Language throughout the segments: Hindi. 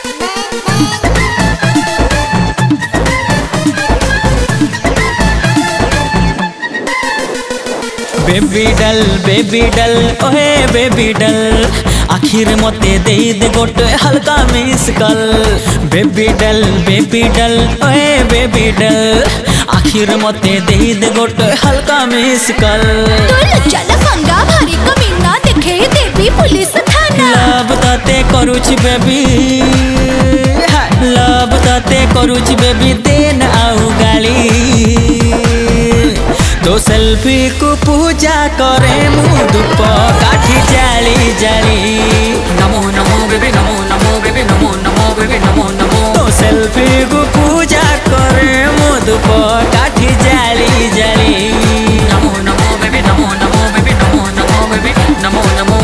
बेबी डल ओहे बेबी डल आखिर मते दे दे गोटे हल्का मिस कल। बेबी डल ओहे बेबी डल आखिर मते दे दे गोटे हल्का मिस कल। चल पंगा भारी कमीना देखे देबी पुलिस थाना। लव तते करूच बेबी लव तते करूच बेबी देन आउ गाली। तो सेल्फी को पूजा करे मुँह धूप काठी जाली जाली। Namo Namo baby Namo Namo baby Namo Namo baby Namo Namo. तो सेल्फी को पूजा करे मुँह धूप काठी जाली जाली। Namo Namo baby Namo Namo baby Namo Namo baby Namo Namo.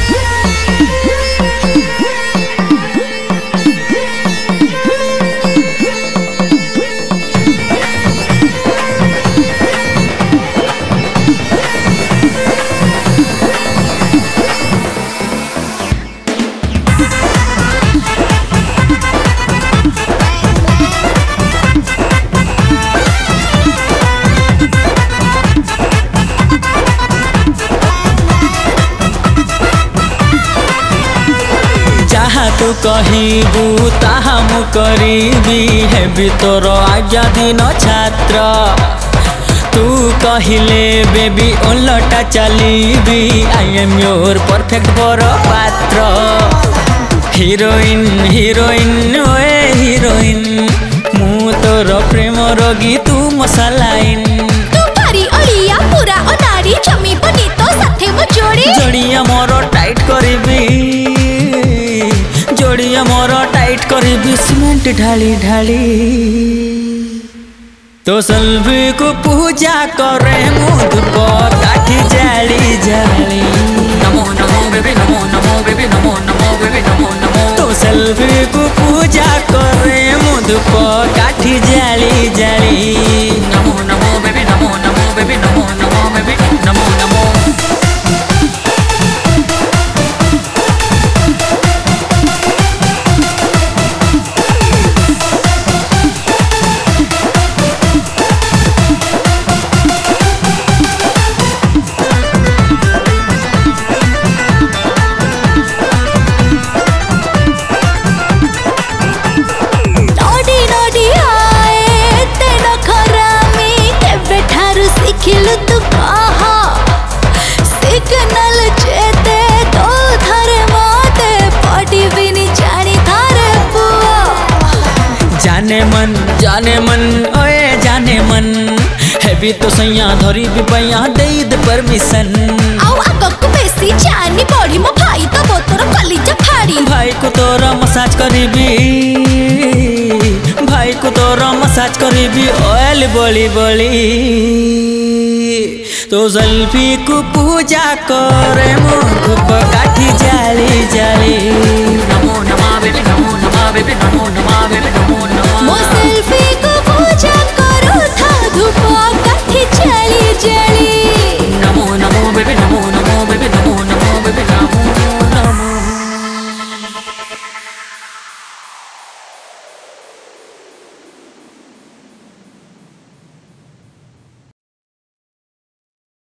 तू कहबू ताहा मु करीबी हेबी तोर आजादी न छात्र। तू कहिले बेबी ओलटा चलीबी आई एम योर परफेक्ट बर पात्र। हिरोइन हिरोइन ओए हिरोइन मु तोर प्रेम रोगी तू मसलाइन। तू भारी अड़िया पूरा अनाड़ी जमी बनी तो साथे मु जोड़ी। जोड़िया मोर टाइट करीबी जोड़िया मोर टाइट करी सीमेंट ढाली ढाली। तो सेल्फी को पूजा करे मुँह धूप काठी जाली जाली। Namo Namo baby Namo Namo baby Namo Namo baby Namo Namo. तो सेल्फी को पूजा करे मुँह धूप काठी जाली जाली। Namo Namo baby Namo Namo baby Namo Namo baby Namo Namo. तू कहा सिग्नल चेते तो धरे माते पड़ी भी नहीं जानी थारे पुआ। जाने मन ओए जाने मन हेबी तो सैया धरी भी पैया दे दे परमिशन। आउ आगक बेसी जानी बड़ी मो भाई तो वो तोर कलीजा फाड़ी। भाई को तोरा मसाज करीबी भाई को तोरा मसाज करीबी ऑयल बोली बोली। तो सेल्फी को पूजा करे मुँह धूप काठी जाली जाली। नमो नमः बेबी नमो नमः बेबी नमो नमः बेबी नमो नमः।